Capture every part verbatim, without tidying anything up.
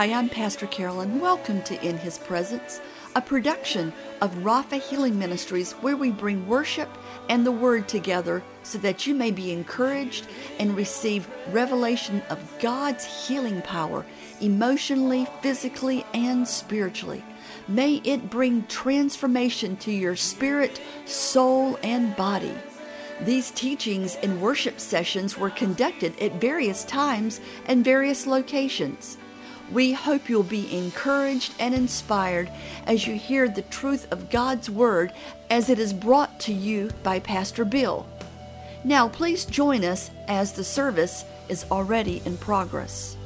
Hi, I'm Pastor Carolyn. Welcome to In His Presence, a production of Rapha Healing Ministries where we bring worship and the Word together so that you may be encouraged and receive revelation of God's healing power emotionally, physically, and spiritually. May it bring transformation to your spirit, soul, and body. These teachings and worship sessions were conducted at various times and various locations. We hope you'll be encouraged and inspired as you hear the truth of God's Word as it is brought to you by Pastor Bill. Now, please join us as the service is already in progress.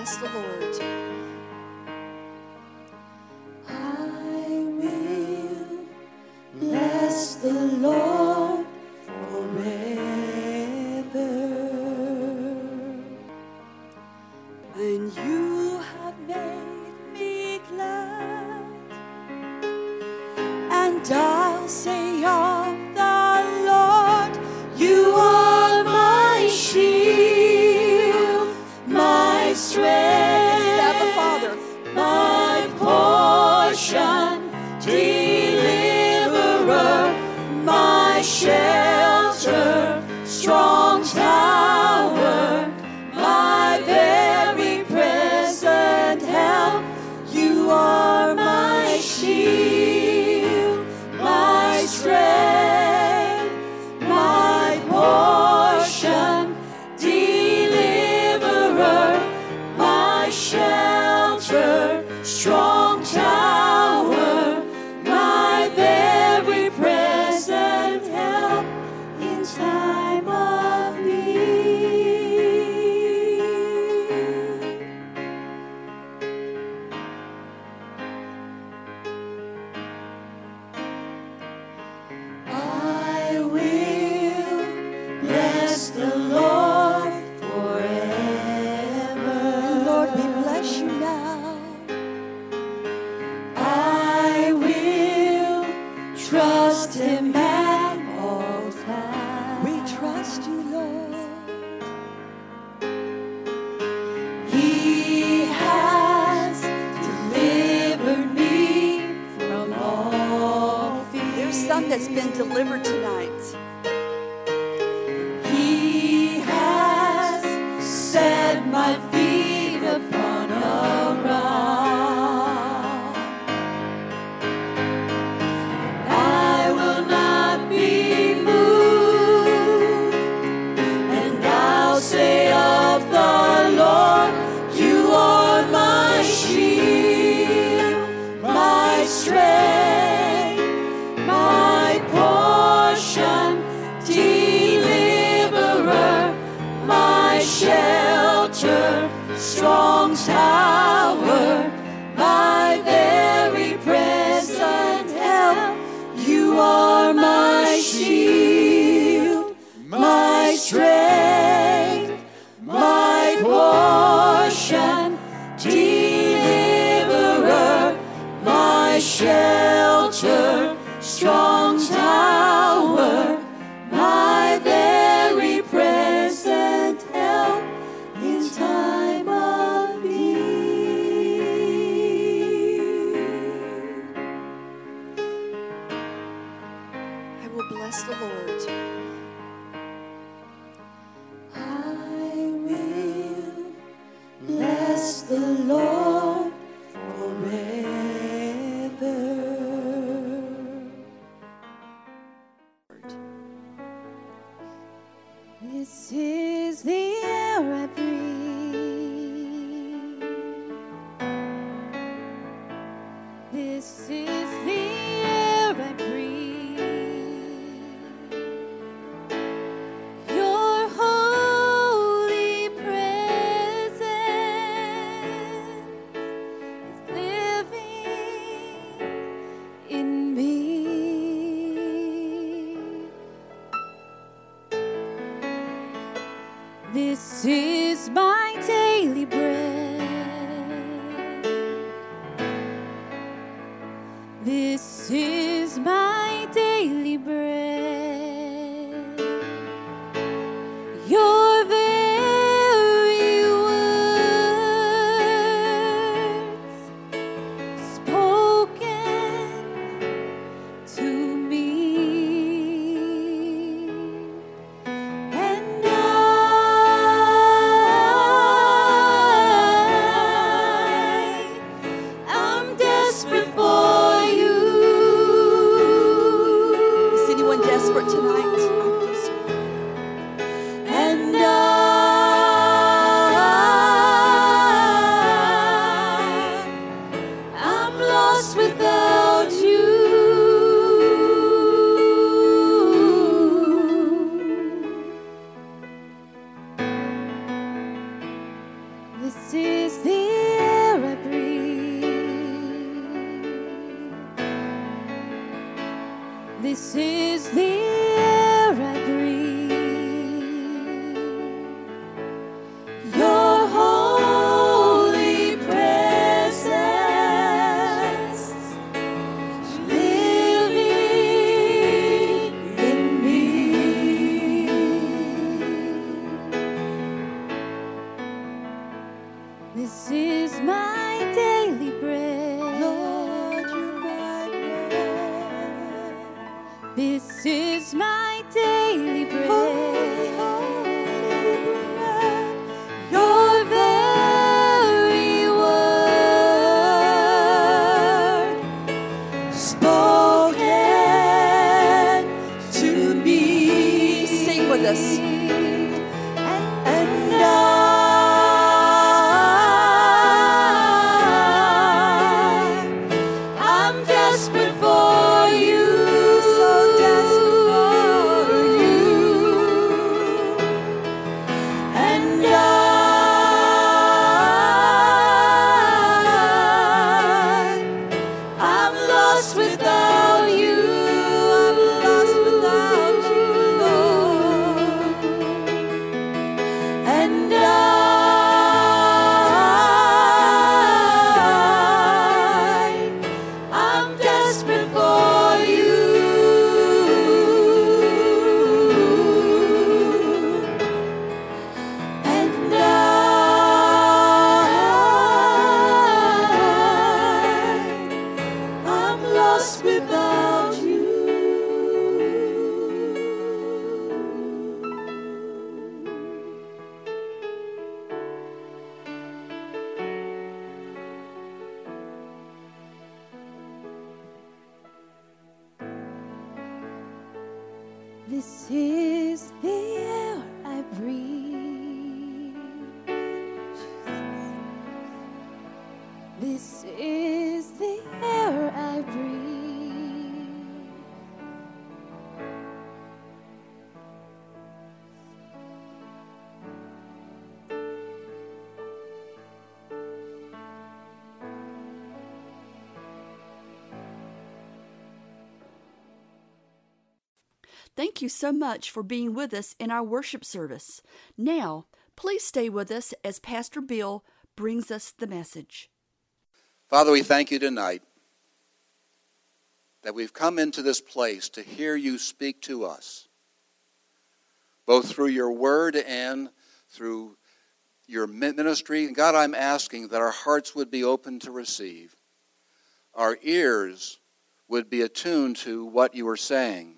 bless the Lord. I will bless the Lord forever. And you have made me glad, and I'll say of the Lord, you are my shield, my strength, Abba Father, my portion, deliverer, my shelter, strong tower, my very present help. You are my shield, my strength, my portion, deliverer, my shelter, strong tower, my very present help in time of need. I will bless the Lord forever. Lord, we bless you now. I will trust Him at all times. We trust you, Lord. He has delivered me from all fear. there's some that's been delivered tonight. He has set my feet upon a rock. I will not be moved, and I'll say of the Lord, you are my shield, my strength, my portion, deliverer, my shelter, strong tower, my very present help. You are my shield, my strength, my portion, deliverer, my shelter, strong tower, my very present help in time of need. I will bless the Lord. I will bless the Lord forever. This is the air I breathe. This is the air I breathe. Your holy presence is living in me. This is my daily bread. This is my daily bread. Your very words spoken to me. And I, I'm desperate for you. Is anyone desperate tonight? I'm desperate. And I, I'm lost without you. This is the my daily bread. Holy, holy bread. Your very word spoken to me. Sing with us. And I, I'm desperate for you, so desperate for you. And I, I'm lost without you. I'm lost without you, Lord. And I, I'm desperate for you. And I, I'm lost without you. This is the air I breathe. This is the air I breathe. Thank you so much for being with us in our worship service. Now, please stay with us as Pastor Bill brings us the message. Father, we thank you tonight that we've come into this place to hear you speak to us, both through your word and through your ministry. And God, I'm asking that our hearts would be open to receive, our ears would be attuned to what you are saying,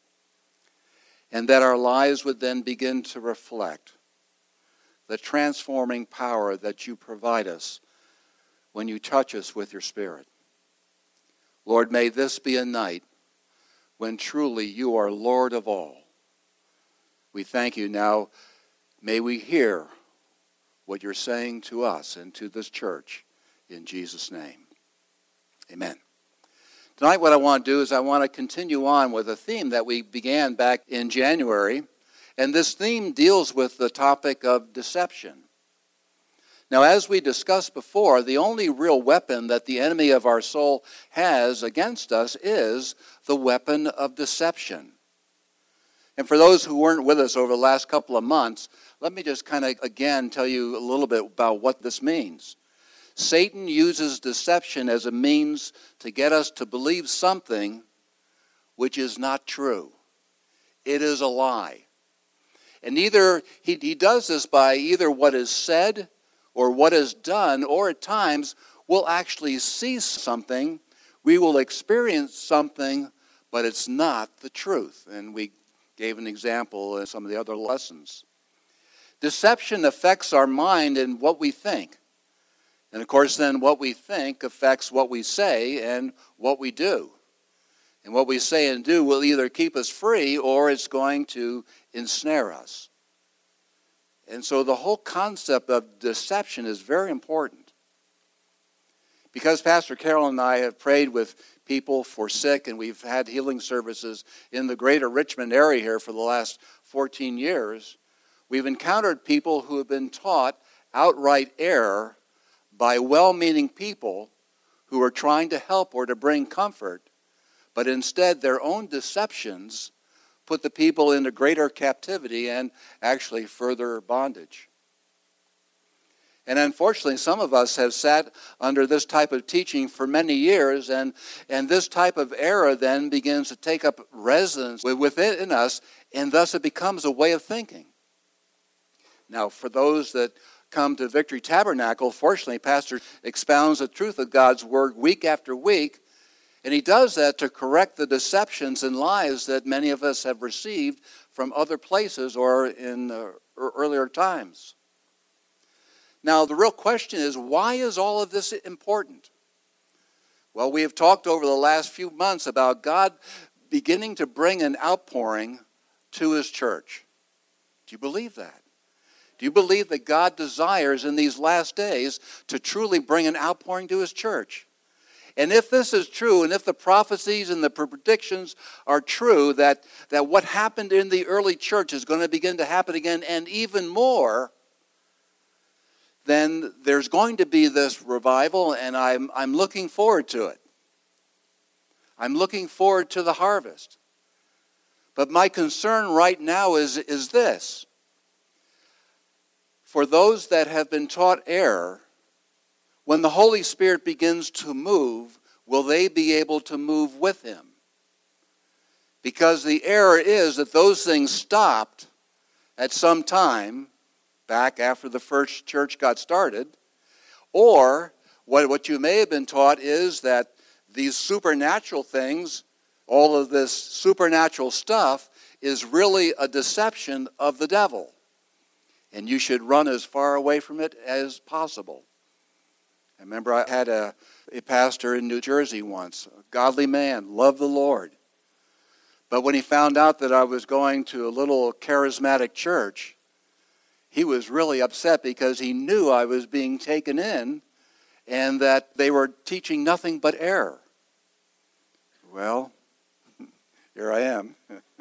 and that our lives would then begin to reflect the transforming power that you provide us when you touch us with your Spirit. Lord, may this be a night when truly you are Lord of all. We thank you now. May we hear what you're saying to us and to this church in Jesus' name. Amen. Tonight what I want to do is I want to continue on with a theme that we began back in January. And this theme deals with the topic of deception. Now, as we discussed before, the only real weapon that the enemy of our soul has against us is the weapon of deception. And for those who weren't with us over the last couple of months, let me just kind of again tell you a little bit about what this means. Satan uses deception as a means to get us to believe something which is not true. It is a lie. And either he, he does this by either what is said or what is done, or at times we'll actually see something, we will experience something, but it's not the truth. And we gave an example in some of the other lessons. Deception affects our mind and what we think. And of course, then what we think affects what we say and what we do. And what we say and do will either keep us free or it's going to ensnare us. And so the whole concept of deception is very important. Because Pastor Carol and I have prayed with people for sick, and we've had healing services in the greater Richmond area here for the last fourteen years, we've encountered people who have been taught outright error by well-meaning people who are trying to help or to bring comfort, but instead their own deceptions put the people into greater captivity and actually further bondage. And unfortunately, some of us have sat under this type of teaching for many years, and, and this type of error then begins to take up residence within us, and thus it becomes a way of thinking. Now, for those that come to Victory Tabernacle, fortunately, Pastor expounds the truth of God's Word week after week, And he does that to correct the deceptions and lies that many of us have received from other places or in uh, earlier times. Now, the real question is, why is all of this important? Well, we have talked over the last few months about God beginning to bring an outpouring to his church. Do you believe that? Do you believe that God desires in these last days to truly bring an outpouring to his church? And if this is true, and if the prophecies and the predictions are true, that, that what happened in the early church is going to begin to happen again, and even more, then there's going to be this revival, and I'm, I'm looking forward to it. I'm looking forward to the harvest. But my concern right now is, is this. For those that have been taught error, when the Holy Spirit begins to move, will they be able to move with him? Because the error is that those things stopped at some time back after the first church got started. Or what, what you may have been taught is that these supernatural things, all of this supernatural stuff, is really a deception of the devil. And you should run as far away from it as possible. I remember I had a, a pastor in New Jersey once, a godly man, loved the Lord. But when he found out that I was going to a little charismatic church, he was really upset because he knew I was being taken in and that they were teaching nothing but error. Well, here I am.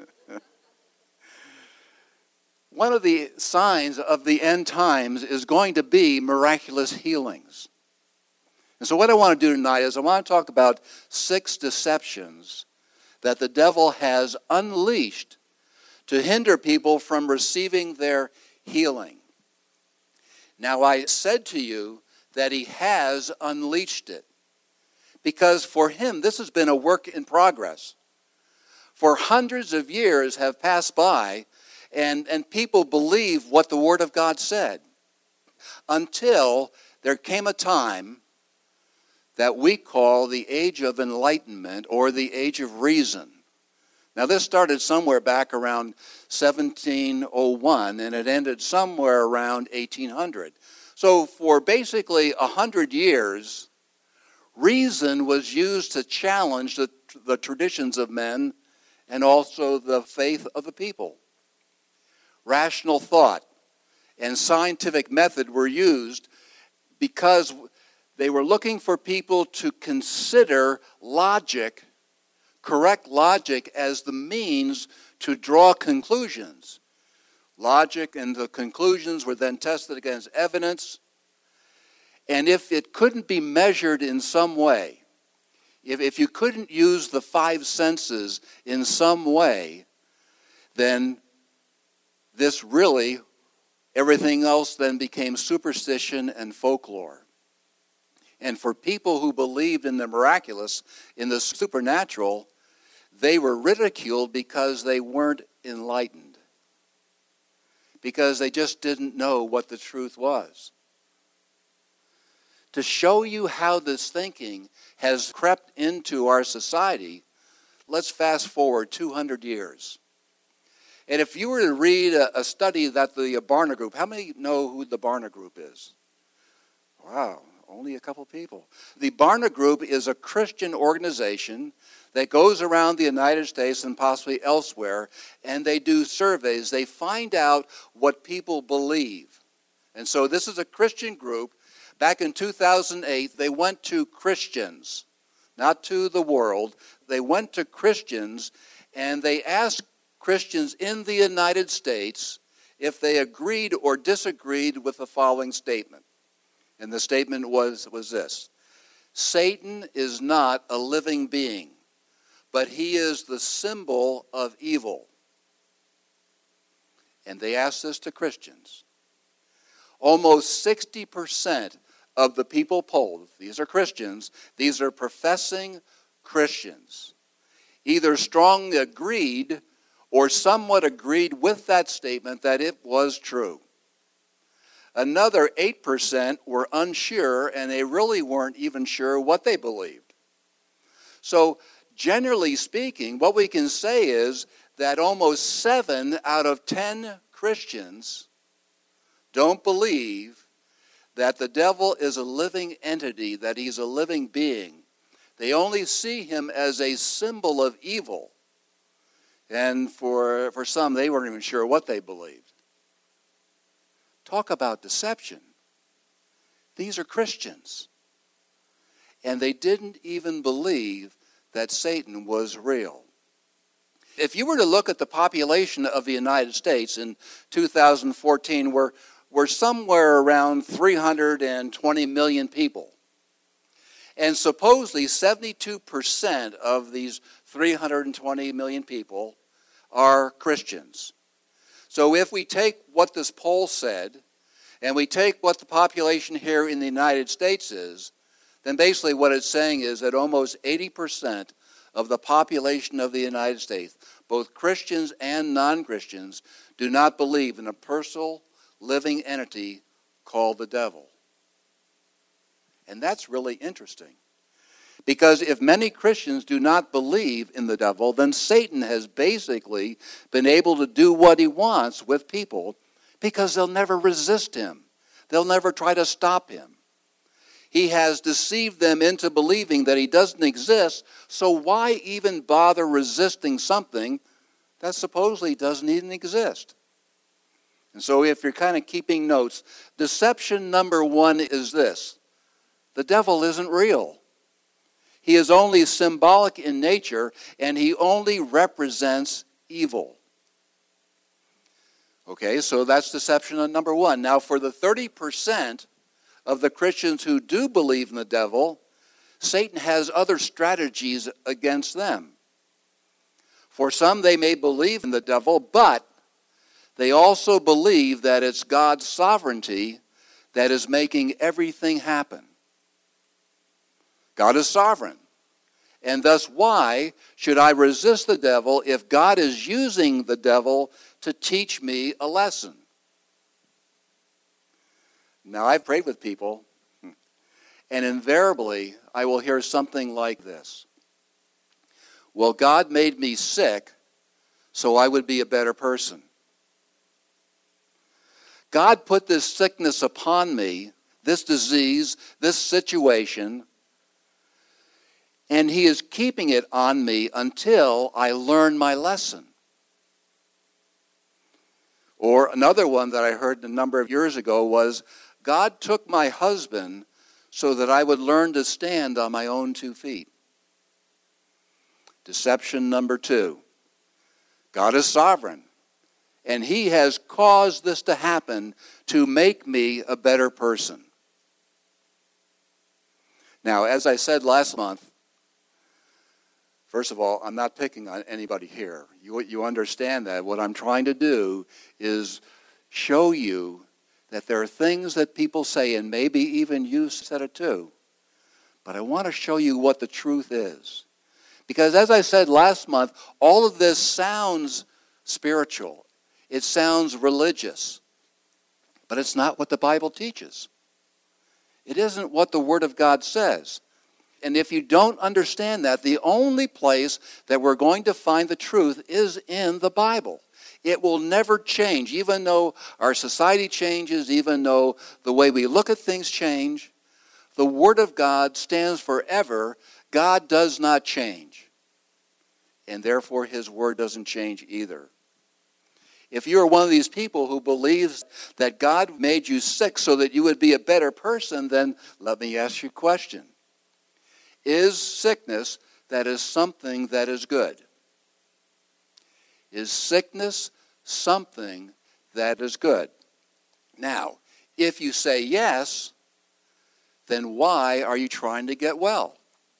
One of the signs of the end times is going to be miraculous healings. And so what I want to do tonight is I want to talk about six deceptions that the devil has unleashed to hinder people from receiving their healing. Now, I said to you that he has unleashed it because for him this has been a work in progress. For hundreds of years have passed by and, and people believe what the Word of God said until there came a time that we call the age of enlightenment or the age of reason. Now this started somewhere back around seventeen oh one and it ended somewhere around eighteen hundred. So for basically a hundred years, reason was used to challenge the, the traditions of men and also the faith of the people. Rational thought and scientific method were used because they were looking for people to consider logic, correct logic, as the means to draw conclusions. Logic and the conclusions were then tested against evidence. And if it couldn't be measured in some way, if, if you couldn't use the five senses in some way, then this really, everything else then became superstition and folklore. And for people who believed in the miraculous, in the supernatural, they were ridiculed because they weren't enlightened. Because they just didn't know what the truth was. To show you how this thinking has crept into our society, let's fast forward two hundred years. And if you were to read a, a study that the Barna Group, how many know who the Barna Group is? Wow. Only a couple people. The Barna Group is a Christian organization that goes around the United States and possibly elsewhere, and they do surveys. They find out what people believe. And so this is a Christian group. Back in two thousand eight, they went to Christians, not to the world. They went to Christians, and they asked Christians in the United States if they agreed or disagreed with the following statement. And the statement was, was this: Satan is not a living being, but he is the symbol of evil. And they asked this to Christians. Almost sixty percent of the people polled, these are Christians, these are professing Christians, either strongly agreed or somewhat agreed with that statement that it was true. Another eight percent were unsure, and they really weren't even sure what they believed. So generally speaking, what we can say is that almost seven out of ten Christians don't believe that the devil is a living entity, that he's a living being. They only see him as a symbol of evil. And for, for some, they weren't even sure what they believed. Talk about deception. These are Christians. And they didn't even believe that Satan was real. If you were to look at the population of the United States in two thousand fourteen, we're, we're somewhere around three hundred twenty million people. And supposedly seventy-two percent of these three hundred twenty million people are Christians. So if we take what this poll said, and we take what the population here in the United States is, then basically what it's saying is that almost eighty percent of the population of the United States, both Christians and non-Christians, do not believe in a personal, living entity called the devil. And that's really interesting. Because if many Christians do not believe in the devil, then Satan has basically been able to do what he wants with people because they'll never resist him. They'll never try to stop him. He has deceived them into believing that he doesn't exist, so why even bother resisting something that supposedly doesn't even exist? And so if you're kind of keeping notes, deception number one is this: the devil isn't real. He is only symbolic in nature, and he only represents evil. Okay, so that's deception number one. Now, for the thirty percent of the Christians who do believe in the devil, Satan has other strategies against them. For some, they may believe in the devil, but they also believe that it's God's sovereignty that is making everything happen. God is sovereign. And thus, why should I resist the devil if God is using the devil to teach me a lesson? Now, I've prayed with people, and invariably, I will hear something like this: well, God made me sick so I would be a better person. God put this sickness upon me, this disease, this situation, and he is keeping it on me until I learn my lesson. Or another one that I heard a number of years ago was, God took my husband so that I would learn to stand on my own two feet. Deception number two: God is sovereign, and he has caused this to happen to make me a better person. Now, as I said last month, first of all, I'm not picking on anybody here. You, you understand that. What I'm trying to do is show you that there are things that people say, and maybe even you said it too, but I want to show you what the truth is. Because as I said last month, all of this sounds spiritual. It sounds religious. But it's not what the Bible teaches. It isn't what the Word of God says. And if you don't understand that, the only place that we're going to find the truth is in the Bible. It will never change, even though our society changes, even though the way we look at things change. The Word of God stands forever. God does not change. And therefore, his Word doesn't change either. If you're one of these people who believes that God made you sick so that you would be a better person, then let me ask you a question. Is sickness that is something that is good? Is sickness something that is good? Now, if you say yes, then why are you trying to get well?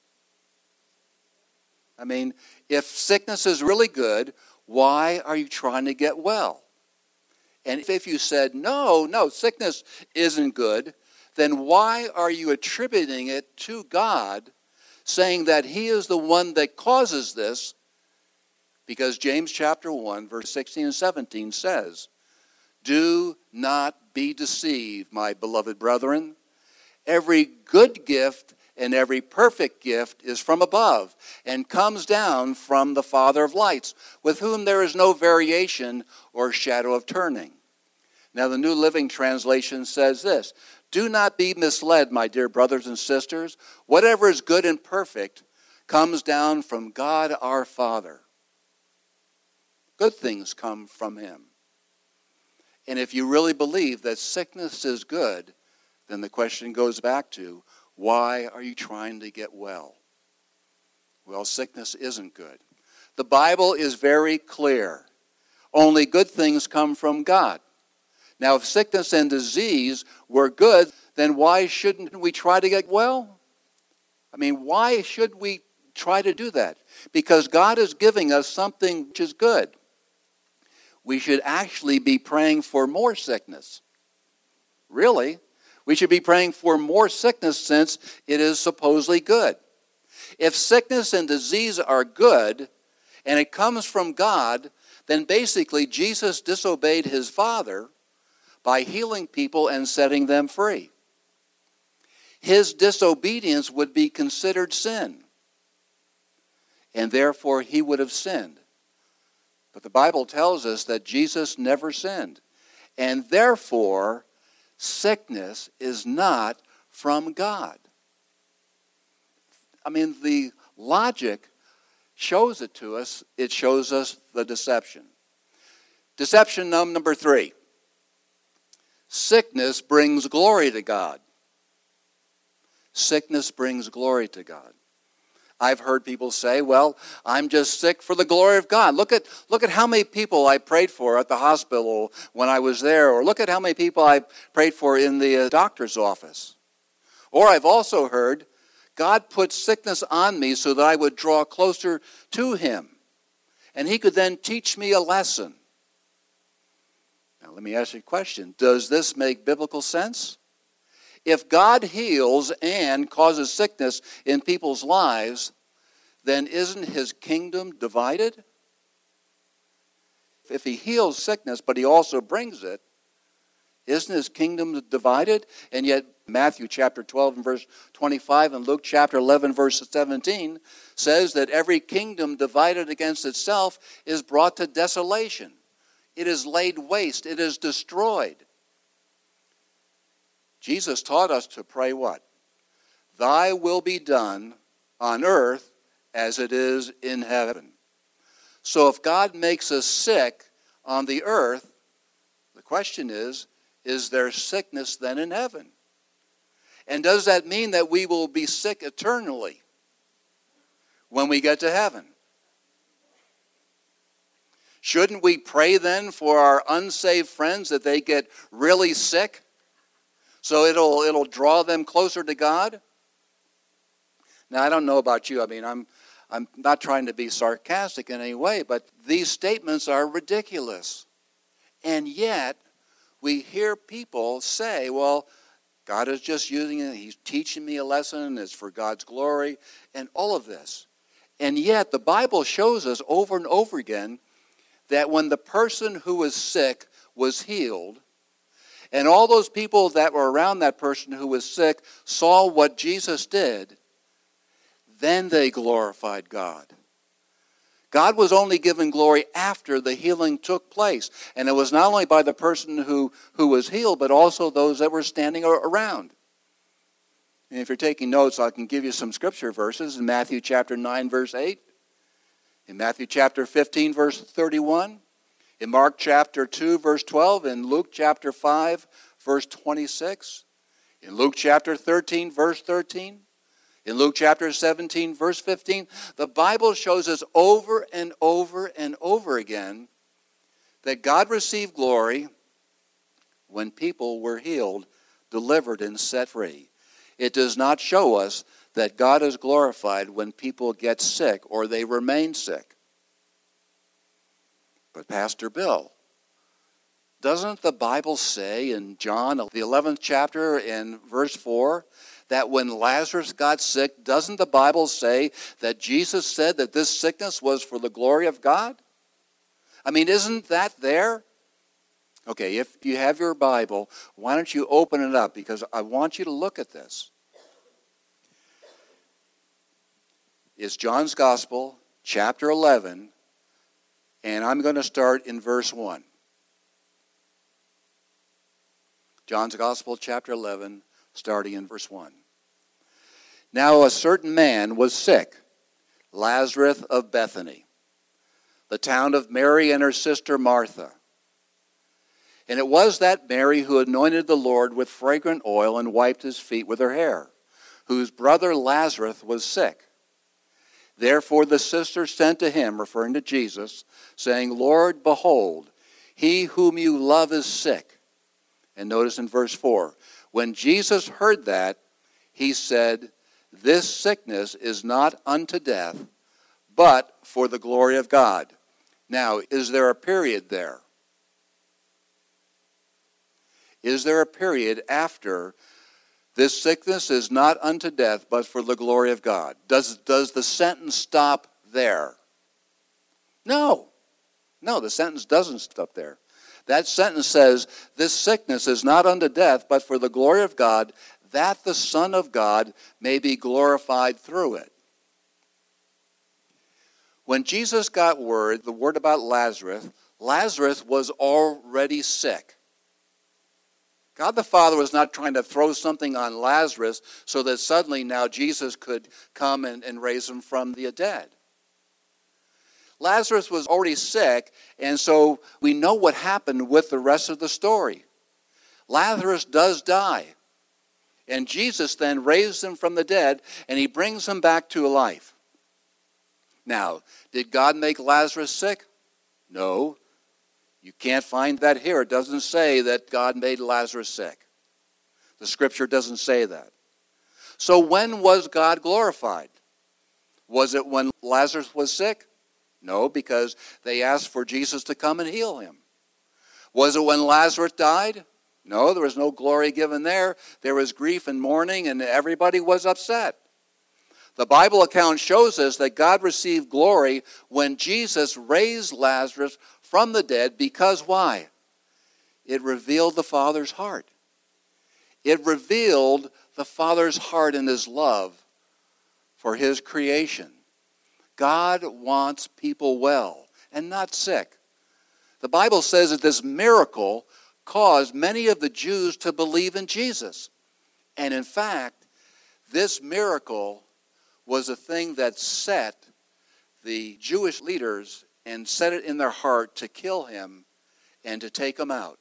I mean, if sickness is really good, why are you trying to get well? And if you said, no, no, sickness isn't good, then why are you attributing it to God, saying that he is the one that causes this? Because James chapter one, verse sixteen and seventeen says, do not be deceived, my beloved brethren. Every good gift and every perfect gift is from above and comes down from the Father of lights, with whom there is no variation or shadow of turning. Now the New Living Translation says this, "Do not be misled, my dear brothers and sisters. Whatever is good and perfect comes down from God our Father." Good things come from him. And if you really believe that sickness is good, then the question goes back to, why are you trying to get well? Well, sickness isn't good. The Bible is very clear. Only good things come from God. Now, if sickness and disease were good, then why shouldn't we try to get well? I mean, why should we try to do that? Because God is giving us something which is good. We should actually be praying for more sickness. Really? We should be praying for more sickness since it is supposedly good. If sickness and disease are good, and it comes from God, then basically Jesus disobeyed his Father by healing people and setting them free. His disobedience would be considered sin, and therefore he would have sinned. But the Bible tells us that Jesus never sinned, and therefore sickness is not from God. I mean, the logic shows it to us. It shows us the deception. Deception number three. Sickness brings glory to God. Sickness brings glory to God. I've heard people say, well, I'm just sick for the glory of God. Look at, look at how many people I prayed for at the hospital when I was there, or look at how many people I prayed for in the doctor's office. Or I've also heard, God put sickness on me so that I would draw closer to him, and he could then teach me a lesson. Now let me ask you a question. Does this make biblical sense? If God heals and causes sickness in people's lives, then isn't his kingdom divided? If he heals sickness, but he also brings it, isn't his kingdom divided? And yet Matthew chapter twelve and verse twenty-five and Luke chapter eleven verse seventeen says that every kingdom divided against itself is brought to desolation. It is laid waste. It is destroyed. Jesus taught us to pray what? Thy will be done on earth as it is in heaven. So if God makes us sick on the earth, the question is, is there sickness then in heaven? And does that mean that we will be sick eternally when we get to heaven? Shouldn't we pray then for our unsaved friends that they get really sick? So it'll it'll draw them closer to God? Now, I don't know about you. I mean, I'm I'm not trying to be sarcastic in any way, but these statements are ridiculous. And yet, we hear people say, well, God is just using it. He's teaching me a lesson. It's for God's glory, and all of this. And yet, the Bible shows us over and over again that when the person who was sick was healed, and all those people that were around that person who was sick saw what Jesus did, then they glorified God. God was only given glory after the healing took place. And it was not only by the person who, who was healed, but also those that were standing around. And if you're taking notes, I can give you some scripture verses in Matthew chapter nine, verse eight. In Matthew chapter fifteen, verse thirty-one. In Mark chapter two, verse twelve, in Luke chapter five, verse twenty-six, in Luke chapter thirteen, verse thirteen, in Luke chapter seventeen, verse fifteen, the Bible shows us over and over and over again that God received glory when people were healed, delivered, and set free. It does not show us that God is glorified when people get sick or they remain sick. But Pastor Bill, doesn't the Bible say in John, the eleventh chapter in verse four, that when Lazarus got sick, doesn't the Bible say that Jesus said that this sickness was for the glory of God? I mean, isn't that there? Okay, if you have your Bible, why don't you open it up? Because I want you to look at this. is John's Gospel, chapter eleven, and I'm going to start in verse one. John's Gospel, chapter eleven, starting in verse one. Now a certain man was sick, Lazarus of Bethany, the town of Mary and her sister Martha. And it was that Mary who anointed the Lord with fragrant oil and wiped his feet with her hair, whose brother Lazarus was sick. Therefore the sister sent to him, referring to Jesus, saying, Lord, behold, he whom you love is sick. And notice in verse four, when Jesus heard that, he said, this sickness is not unto death, but for the glory of God. Now, is there a period there? Is there a period after this sickness is not unto death, but for the glory of God? Does, does the sentence stop there? No. No, the sentence doesn't stop there. That sentence says, this sickness is not unto death, but for the glory of God, that the Son of God may be glorified through it. When Jesus got word, the word about Lazarus, Lazarus was already sick. God the Father was not trying to throw something on Lazarus so that suddenly now Jesus could come and, and raise him from the dead. Lazarus was already sick, and so we know what happened with the rest of the story. Lazarus does die, and Jesus then raises him from the dead, and he brings him back to life. Now, did God make Lazarus sick? No. You can't find that here. It doesn't say that God made Lazarus sick. The scripture doesn't say that. So when was God glorified? Was it when Lazarus was sick? No, because they asked for Jesus to come and heal him. Was it when Lazarus died? No, there was no glory given there. There was grief and mourning, and everybody was upset. The Bible account shows us that God received glory when Jesus raised Lazarus from the dead, because why? It revealed the Father's heart. It revealed the Father's heart and his love for his creation. God wants people well and not sick. The Bible says that this miracle caused many of the Jews to believe in Jesus. And in fact, this miracle was a thing that set the Jewish leaders and set it in their heart to kill him and to take him out.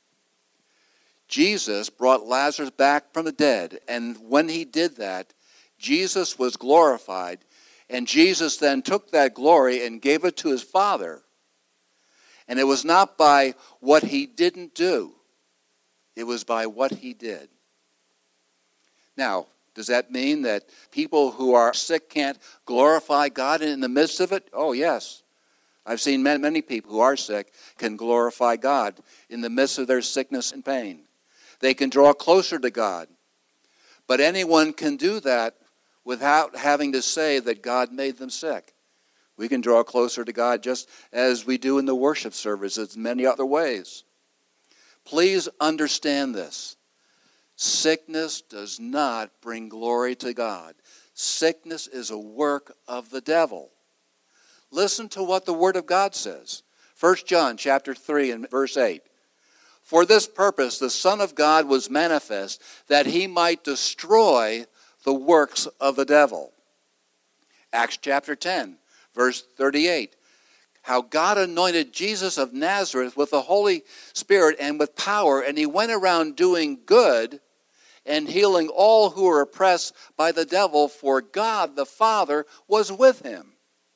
Jesus brought Lazarus back from the dead, and when he did that, Jesus was glorified, and Jesus then took that glory and gave it to his Father. And it was not by what he didn't do. It was by what he did. Now, does that mean that people who are sick can't glorify God in the midst of it? Oh, yes. I've seen many, many people who are sick can glorify God in the midst of their sickness and pain. They can draw closer to God. But anyone can do that without having to say that God made them sick. We can draw closer to God just as we do in the worship services in many other ways. Please understand this. Sickness does not bring glory to God. Sickness is a work of the devil. Listen to what the Word of God says. First John chapter three and verse eight. For this purpose the Son of God was manifest, that he might destroy the works of the devil. Acts chapter ten, verse thirty-eight. How God anointed Jesus of Nazareth with the Holy Spirit and with power, and he went around doing good and healing all who were oppressed by the devil, for God the Father was with him.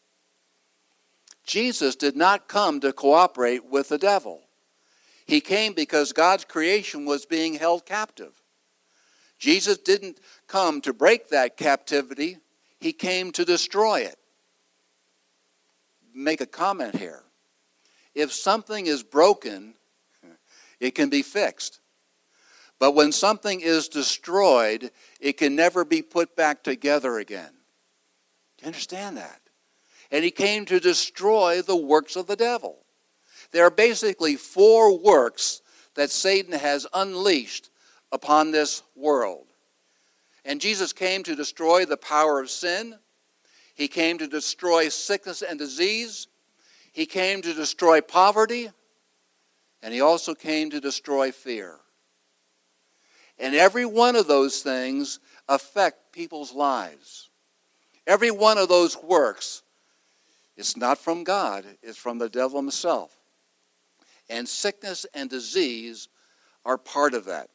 Jesus did not come to cooperate with the devil. He came because God's creation was being held captive. Jesus didn't come to break that captivity. He came to destroy it. Make a comment here. If something is broken, it can be fixed. But when something is destroyed, it can never be put back together again. Do you understand that? And he came to destroy the works of the devil. There are basically four works that Satan has unleashed upon this world. And Jesus came to destroy the power of sin. He came to destroy sickness and disease. He came to destroy poverty. And he also came to destroy fear. And every one of those things affect people's lives. Every one of those works, it's not from God, it's from the devil himself. And sickness and disease are part of that.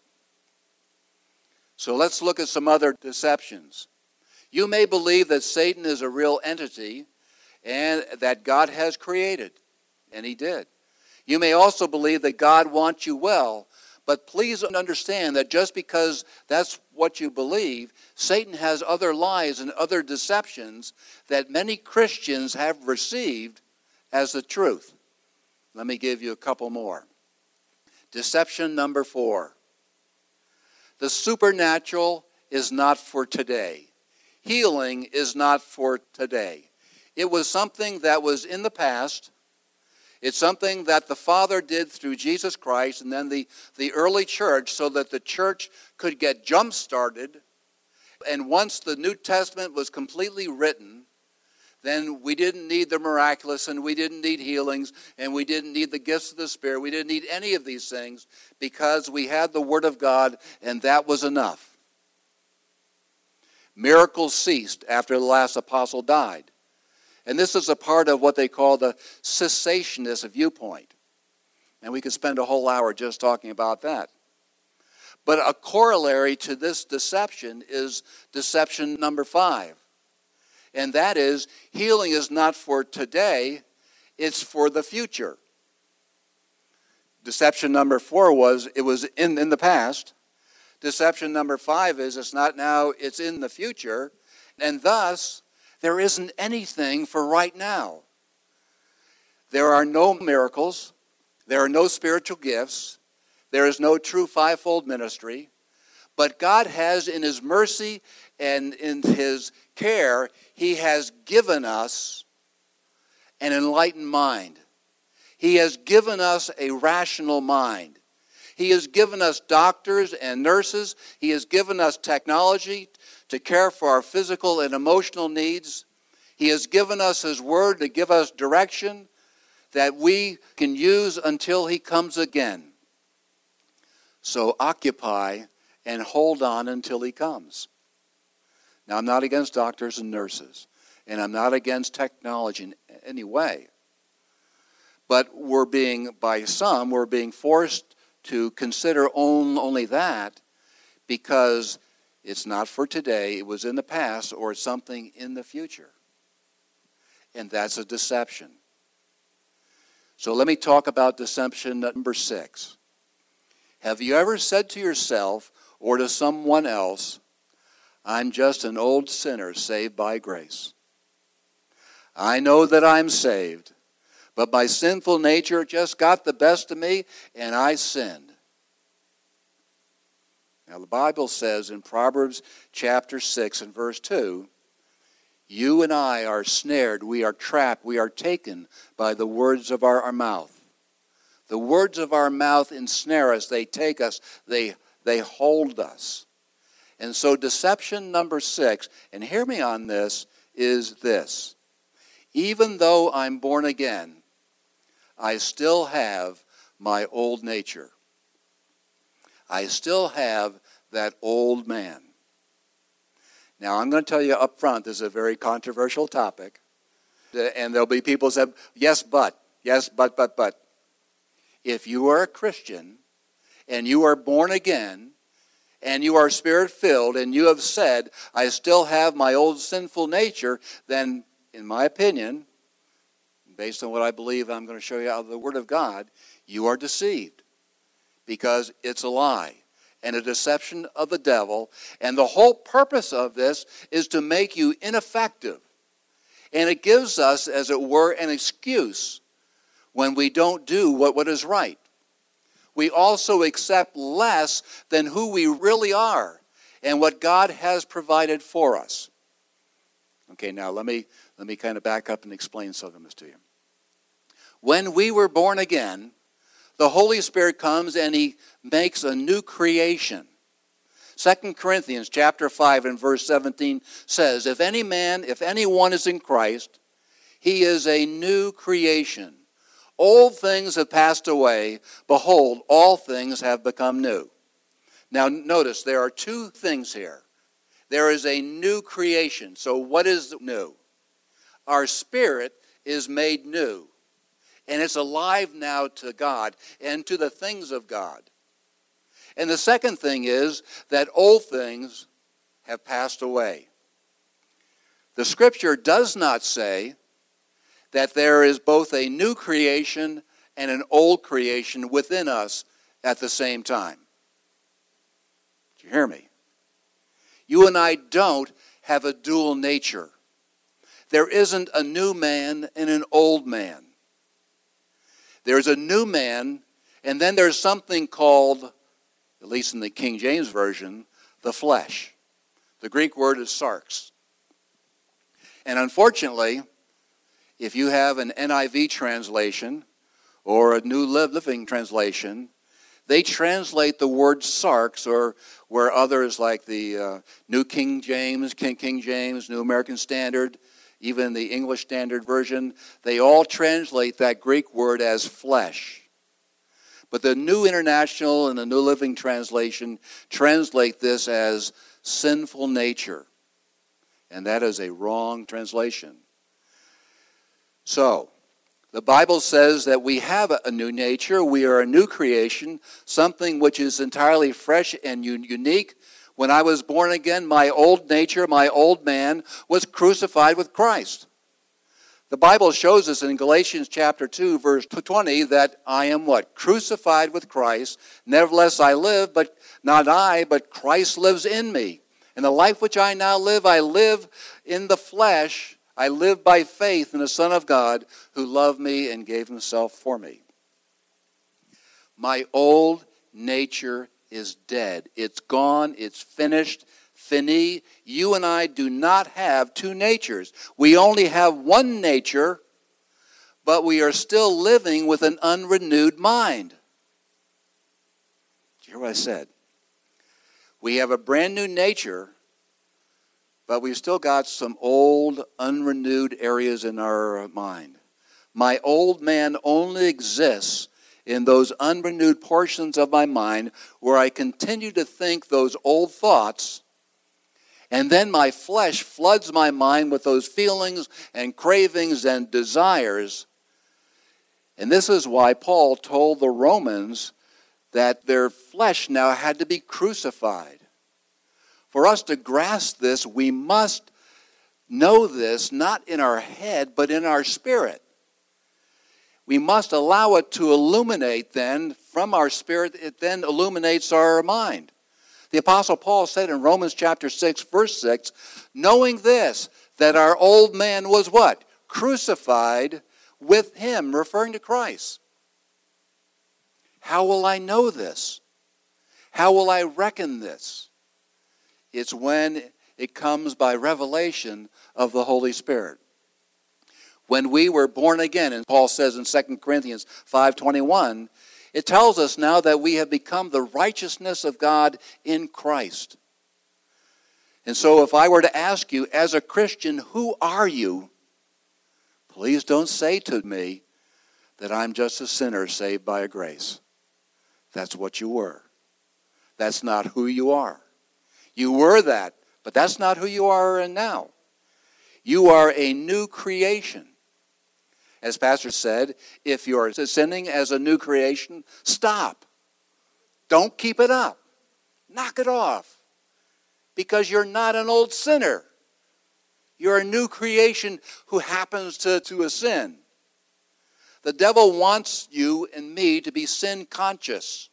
So let's look at some other deceptions. You may believe that Satan is a real entity and that God has created, and he did. You may also believe that God wants you well, but please understand that just because that's what you believe, Satan has other lies and other deceptions that many Christians have received as the truth. Let me give you a couple more. Deception number four. The supernatural is not for today. Healing is not for today. It was something that was in the past. It's something that the Father did through Jesus Christ and then the, the early church so that the church could get jump-started. And once the New Testament was completely written, then we didn't need the miraculous and we didn't need healings and we didn't need the gifts of the Spirit. We didn't need any of these things because we had the Word of God and that was enough. Miracles ceased after the last apostle died. And this is a part of what they call the cessationist viewpoint. And we could spend a whole hour just talking about that. But a corollary to this deception is deception number five. And that is, healing is not for today, it's for the future. Deception number four was, it was in, in the past. Deception number five is, it's not now, it's in the future. And thus, there isn't anything for right now. There are no miracles. There are no spiritual gifts. There is no true fivefold ministry. But God has, in his mercy and in his care, he has given us an enlightened mind. He has given us a rational mind. He has given us doctors and nurses. He has given us technology to care for our physical and emotional needs. He has given us his word to give us direction that we can use until he comes again. So occupy and hold on until he comes. Now, I'm not against doctors and nurses, and I'm not against technology in any way. But we're being, by some, we're being forced to consider only that because it's not for today, it was in the past, or it's something in the future. And that's a deception. So let me talk about deception number six. Have you ever said to yourself or to someone else, I'm just an old sinner saved by grace. I know that I'm saved, but my sinful nature just got the best of me and I sinned. Now the Bible says in Proverbs chapter six and verse two, you and I are snared, we are trapped, we are taken by the words of our, our mouth. The words of our mouth ensnare us, they take us, they, they hold us. And so deception number six, and hear me on this, is this. Even though I'm born again, I still have my old nature. I still have that old man. Now, I'm going to tell you up front, this is a very controversial topic. And there'll be people who say, yes, but, yes, but, but, but. If you are a Christian and you are born again and you are spirit-filled and you have said, I still have my old sinful nature, then, in my opinion, based on what I believe I'm going to show you out of the Word of God, you are deceived because it's a lie and a deception of the devil. And the whole purpose of this is to make you ineffective. And it gives us, as it were, an excuse when we don't do what, what is right. We also accept less than who we really are and what God has provided for us. Okay, now let me, let me kind of back up and explain some of this to you. When we were born again, the Holy Spirit comes and he makes a new creation. Second Corinthians chapter five and verse seventeen says, if any man, if anyone is in Christ, he is a new creation. Old things have passed away. Behold, all things have become new. Now notice there are two things here. There is a new creation. So what is new? Our spirit is made new. And it's alive now to God and to the things of God. And the second thing is that old things have passed away. The scripture does not say that there is both a new creation and an old creation within us at the same time. Do you hear me? You and I don't have a dual nature. There isn't a new man and an old man. There's a new man, and then there's something called, at least in the King James Version, the flesh. The Greek word is sarx. And unfortunately, if you have an N I V translation or a New Living Translation, they translate the word sarx, or where others like the uh, New King James, King, King James, New American Standard, even the English Standard Version, they all translate that Greek word as flesh. But the New International and the New Living Translation translate this as sinful nature. And that is a wrong translation. So, the Bible says that we have a new nature. We are a new creation, something which is entirely fresh and unique. When I was born again, my old nature, my old man, was crucified with Christ. The Bible shows us in Galatians chapter two, verse twenty, that I am what? Crucified with Christ. Nevertheless I live, but not I, but Christ lives in me. And the life which I now live, I live in the flesh. I live by faith in the Son of God who loved me and gave himself for me. My old nature is dead. It's gone. It's finished. Fini. You and I do not have two natures. We only have one nature, but we are still living with an unrenewed mind. Did you hear what I said? We have a brand new nature, but we've still got some old, unrenewed areas in our mind. My old man only exists in those unrenewed portions of my mind where I continue to think those old thoughts, and then my flesh floods my mind with those feelings and cravings and desires. And this is why Paul told the Romans that their flesh now had to be crucified. For us to grasp this, we must know this not in our head, but in our spirit. We must allow it to illuminate then from our spirit. It then illuminates our mind. The Apostle Paul said in Romans chapter six, verse six, knowing this, that our old man was what? Crucified with him, referring to Christ. How will I know this? How will I reckon this? It's when it comes by revelation of the Holy Spirit. When we were born again, and Paul says in Second Corinthians five twenty-one, it tells us now that we have become the righteousness of God in Christ. And so if I were to ask you, as a Christian, who are you? Please don't say to me that I'm just a sinner saved by a grace. That's what you were. That's not who you are. You were that, but that's not who you are now. You are a new creation. As Pastor said, if you're sinning as a new creation, stop. Don't keep it up. Knock it off. Because you're not an old sinner. You're a new creation who happens to, to a sin. The devil wants you and me to be sin conscious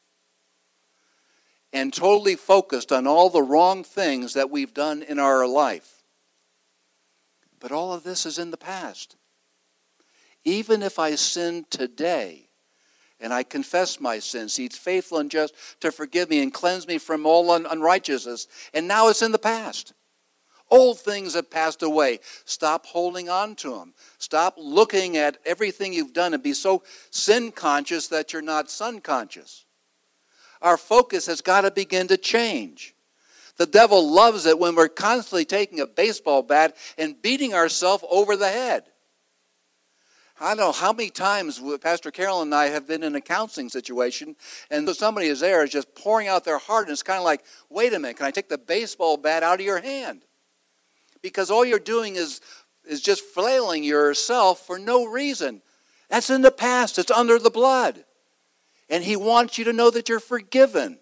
and totally focused on all the wrong things that we've done in our life. But all of this is in the past. Even if I sin today and I confess my sins, he's faithful and just to forgive me and cleanse me from all un- unrighteousness. And now it's in the past. Old things have passed away. Stop holding on to them. Stop looking at everything you've done and be so sin conscious that you're not son conscious. our focus has got to begin to change. The devil loves it when we're constantly taking a baseball bat and beating ourselves over the head. I don't know how many times Pastor Carol and I have been in a counseling situation, and somebody is there is just pouring out their heart, and it's kind of like, wait a minute, can I take the baseball bat out of your hand? Because all you're doing is, is just flailing yourself for no reason. That's in the past. It's under the blood. And he wants you to know that you're forgiven.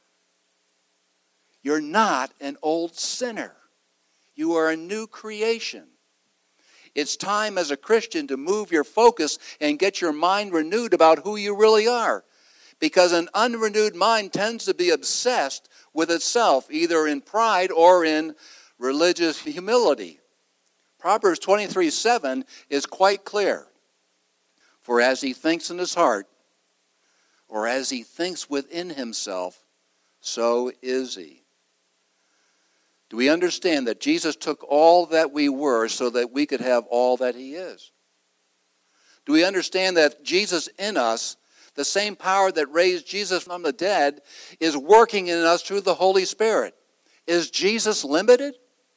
You're not an old sinner. You are a new creation. It's time as a Christian to move your focus and get your mind renewed about who you really are. Because an unrenewed mind tends to be obsessed with itself, either in pride or in religious humility. Proverbs twenty-three seven is quite clear. For as he thinks in his heart, or as he thinks within himself, so is he. Do we understand that Jesus took all that we were so that we could have all that he is? Do we understand that Jesus in us, the same power that raised Jesus from the dead, is working in us through the Holy Spirit? Is Jesus limited?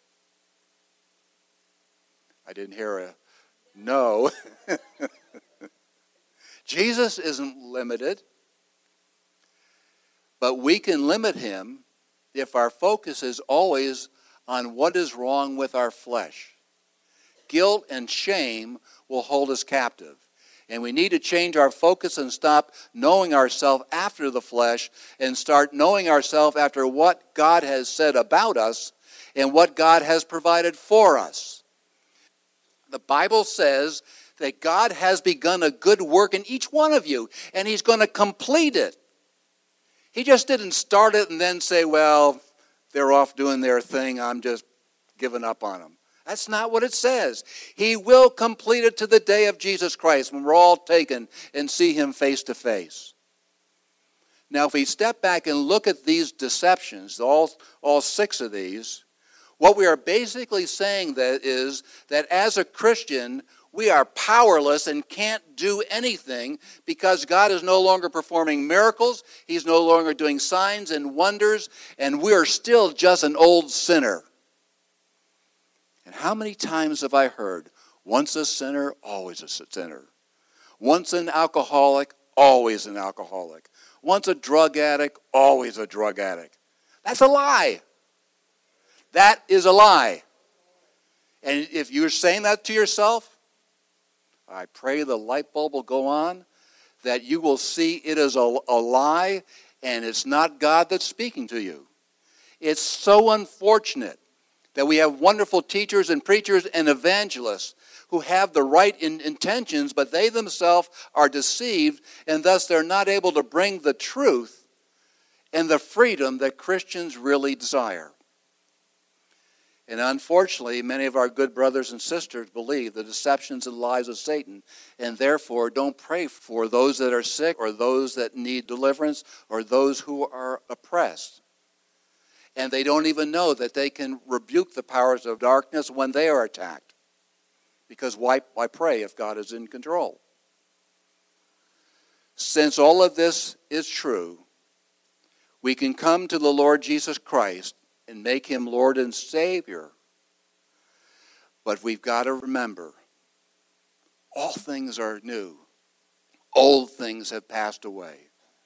I didn't hear a no. Jesus isn't limited, but we can limit him if our focus is always on what is wrong with our flesh. Guilt and shame will hold us captive. And we need to change our focus and stop knowing ourselves after the flesh and start knowing ourselves after what God has said about us and what God has provided for us. The Bible says that God has begun a good work in each one of you, and he's going to complete it. He just didn't start it and then say, well, they're off doing their thing, I'm just giving up on them. That's not what it says. He will complete it to the day of Jesus Christ when we're all taken and see him face to face. Now, if we step back and look at these deceptions, all, all six of these, what we are basically saying that is that as a Christian, we are powerless and can't do anything because God is no longer performing miracles. He's no longer doing signs and wonders, and we are still just an old sinner. And how many times have I heard, once a sinner, always a sinner. Once an alcoholic, always an alcoholic. Once a drug addict, always a drug addict. That's a lie. That is a lie. And if you're saying that to yourself, I pray the light bulb will go on, that you will see it is a, a lie and it's not God that's speaking to you. It's so unfortunate that we have wonderful teachers and preachers and evangelists who have the right in, intentions, but they themselves are deceived, and thus they're not able to bring the truth and the freedom that Christians really desire. And unfortunately, many of our good brothers and sisters believe the deceptions and lies of Satan, and therefore don't pray for those that are sick or those that need deliverance or those who are oppressed. And they don't even know that they can rebuke the powers of darkness when they are attacked. Because why, why pray if God is in control? Since all of this is true, we can come to the Lord Jesus Christ and make him Lord and Savior. But we've got to remember, all things are new. Old things have passed away.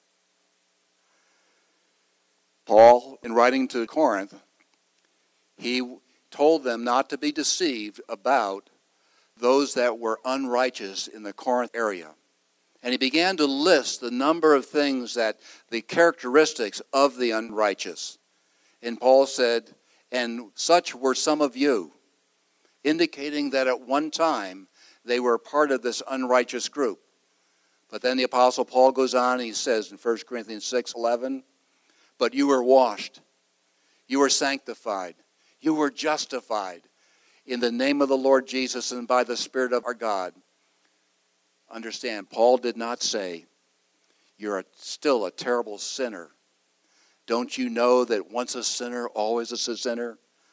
Paul, in writing to Corinth, he told them not to be deceived about those that were unrighteous in the Corinth area. And he began to list the number of things that, the characteristics of the unrighteous. And Paul said, and such were some of you, indicating that at one time they were part of this unrighteous group. But then the Apostle Paul goes on and he says in First Corinthians six eleven, but you were washed, you were sanctified, you were justified in the name of the Lord Jesus and by the Spirit of our God. Understand, Paul did not say, you're a, still a terrible sinner. Don't you know that once a sinner, always a sinner?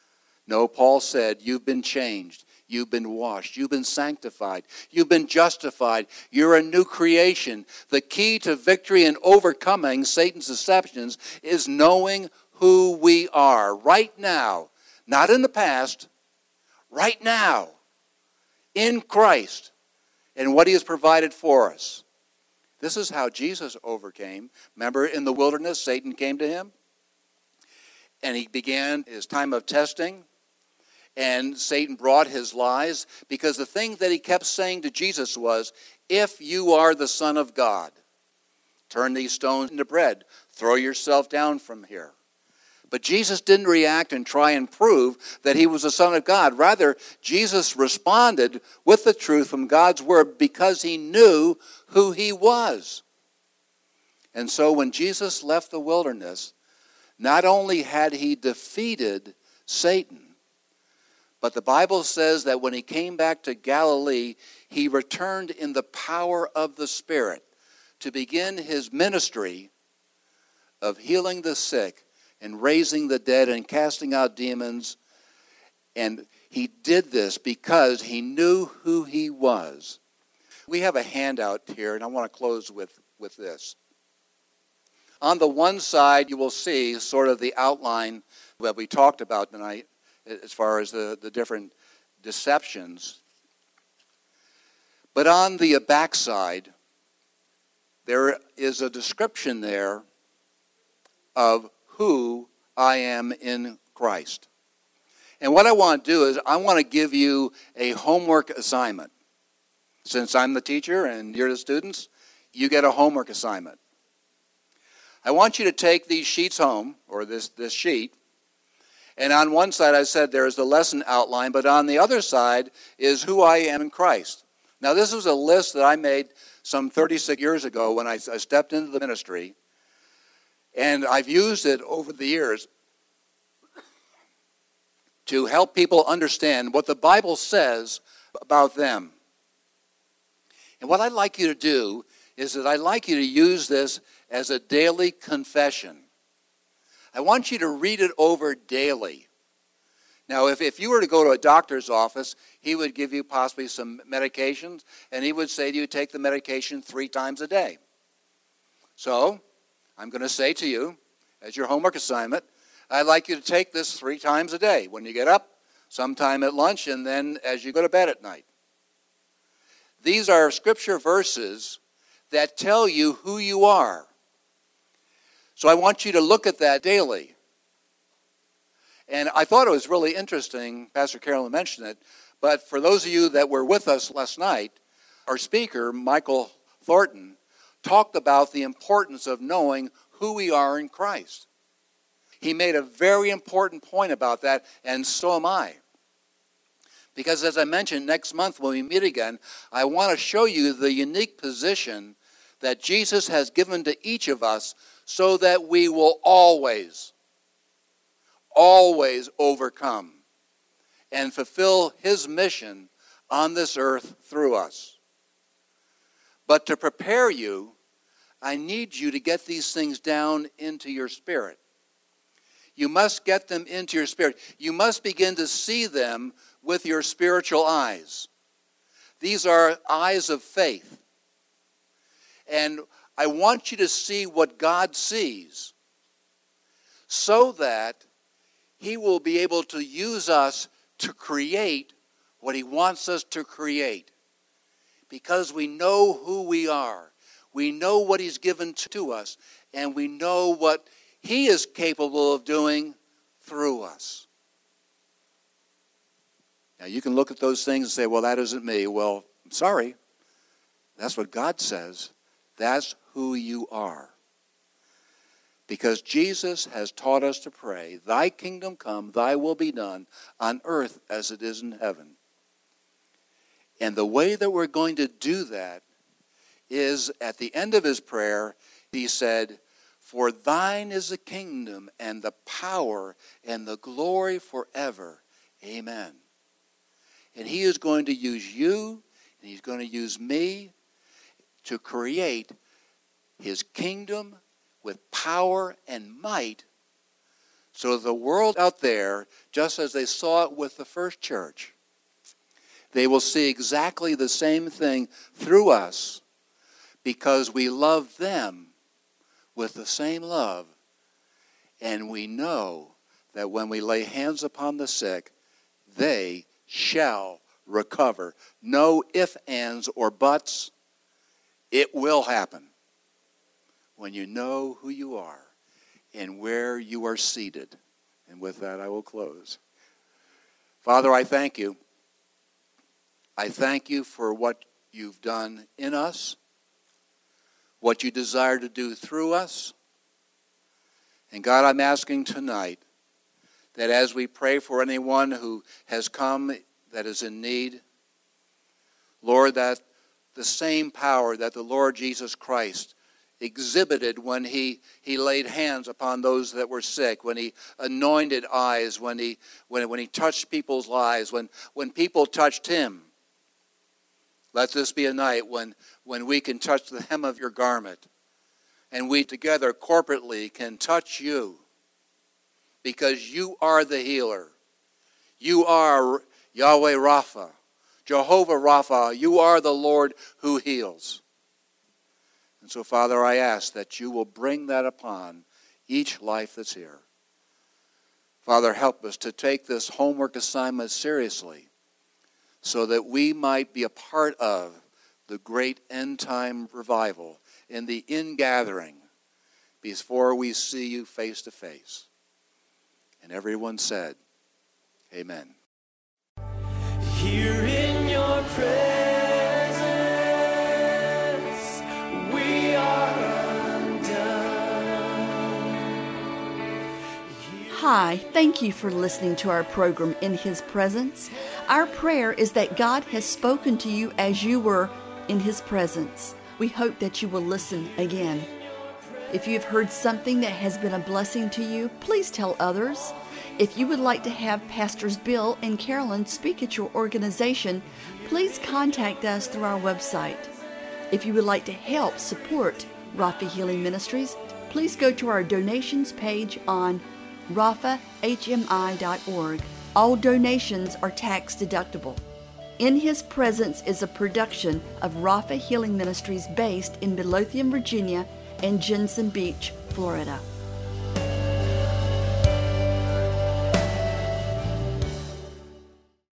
No, Paul said, you've been changed. You've been washed. You've been sanctified. You've been justified. You're a new creation. The key to victory and overcoming Satan's deceptions is knowing who we are right now. Not in the past, right now. In Christ and what he has provided for us. This is how Jesus overcame. Remember, in the wilderness, Satan came to him. And he began his time of testing. And Satan brought his lies, because the thing that he kept saying to Jesus was, if you are the Son of God, turn these stones into bread. Throw yourself down from here. But Jesus didn't react and try and prove that he was the Son of God. Rather, Jesus responded with the truth from God's word because he knew who he was. And so when Jesus left the wilderness, not only had he defeated Satan, but the Bible says that when he came back to Galilee, he returned in the power of the Spirit to begin his ministry of healing the sick and raising the dead and casting out demons. And he did this because he knew who he was. We have a handout here, and I want to close with, with this. On the one side, you will see sort of the outline that we talked about tonight, as far as the, the different deceptions. But on the backside, there is a description there of who I am in Christ. And what I want to do is I want to give you a homework assignment. Since I'm the teacher and you're the students, you get a homework assignment. I want you to take these sheets home, or this, this sheet, and on one side I said there's the lesson outline, but on the other side is who I am in Christ. Now this was a list that I made some thirty-six years ago when I, I stepped into the ministry, and I've used it over the years to help people understand what the Bible says about them. And what I'd like you to do is that I'd like you to use this as a daily confession. I want you to read it over daily. Now, if, if you were to go to a doctor's office, he would give you possibly some medications, and he would say to you, take the medication three times a day. So, I'm going to say to you, as your homework assignment, I'd like you to take this three times a day. When you get up, sometime at lunch, and then as you go to bed at night. These are scripture verses that tell you who you are. So I want you to look at that daily. And I thought it was really interesting, Pastor Carolyn mentioned it, but for those of you that were with us last night, our speaker, Michael Thornton, talked about the importance of knowing who we are in Christ. He made a very important point about that, and so am I. Because as I mentioned, next month when we meet again, I want to show you the unique position that Jesus has given to each of us so that we will always, always overcome and fulfill his mission on this earth through us. But to prepare you, I need you to get these things down into your spirit. You must get them into your spirit. You must begin to see them with your spiritual eyes. These are eyes of faith. And I want you to see what God sees so that he will be able to use us to create what he wants us to create. Because we know who we are. We know what he's given to us. And we know what he is capable of doing through us. Now you can look at those things and say, well, that isn't me. Well, I'm sorry. That's what God says. That's who you are. Because Jesus has taught us to pray, thy kingdom come, thy will be done on earth as it is in heaven. And the way that we're going to do that is at the end of his prayer, he said, for thine is the kingdom and the power and the glory forever. Amen. And he is going to use you and he's going to use me to create his kingdom with power and might So the world out there, just as they saw it with the first church, they will see exactly the same thing through us because we love them with the same love. And we know that when we lay hands upon the sick, they shall recover. No ifs, ands, or buts. It will happen when you know who you are and where you are seated. And with that, I will close. Father, I thank you. I thank you for what you've done in us, what you desire to do through us. And God, I'm asking tonight that as we pray for anyone who has come that is in need, Lord, that the same power that the Lord Jesus Christ exhibited when he, he laid hands upon those that were sick, when he anointed eyes, when he when, when he touched people's lives, when, when people touched him. Let this be a night when, when we can touch the hem of your garment and we together corporately can touch you because you are the healer. You are Yahweh Rapha, Jehovah Rapha. You are the Lord who heals. And so, Father, I ask that you will bring that upon each life that's here. Father, help us to take this homework assignment seriously so that we might be a part of the great end-time revival in the ingathering before we see you face to face. And everyone said, amen. Here in your presence, we are undone. Hi, thank you for listening to our program In His Presence. Our prayer is that God has spoken to you as you were in His presence. We hope that you will listen again. If you have heard something that has been a blessing to you, please tell others. If you would like to have Pastors Bill and Carolyn speak at your organization, please contact us through our website. If you would like to help support Rapha Healing Ministries, please go to our donations page on rapha h m i dot org. All donations are tax deductible. In His Presence is a production of Rapha Healing Ministries based in Midlothian, Virginia and Jensen Beach, Florida.